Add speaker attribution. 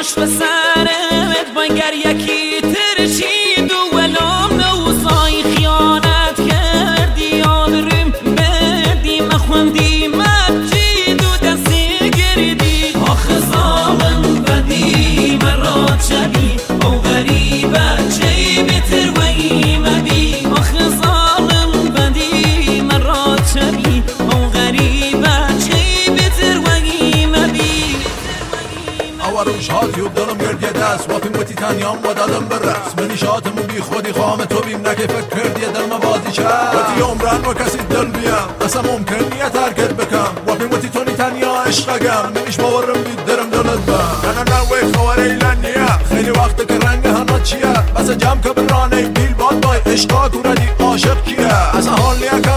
Speaker 1: باش به سرت بانگر یکی ترشید و ولام نوزای خیانت کردی یادرم بدی مخوندی مجید و دستی گردی آخه ظالم بدی مرات شبی او غریبه چی بتر وی مبی آخه ظالم بدی مرات شبی او غریبه چی بتر وی مبی
Speaker 2: روش هاتی و دلم گردیه دست واپیم بوتی تنیام و دادم بر رقص منی شاتمو بی خودی خامه تو بیم نکه فکر کردیه دل ما بازی کرد بوتی عمران و کسی دل بیم اصلا ممکن نیه ترکت بکم واپیم بوتی تونی تنیا عشقگم نمیش باورم بید درم دلت بم نه وی خوار ایلانیه خیلی وقت که رنگ هنات چیه بس جمع که برانه بیل باد بای عشقا کوردی عاشق کیه اصلا حال نیه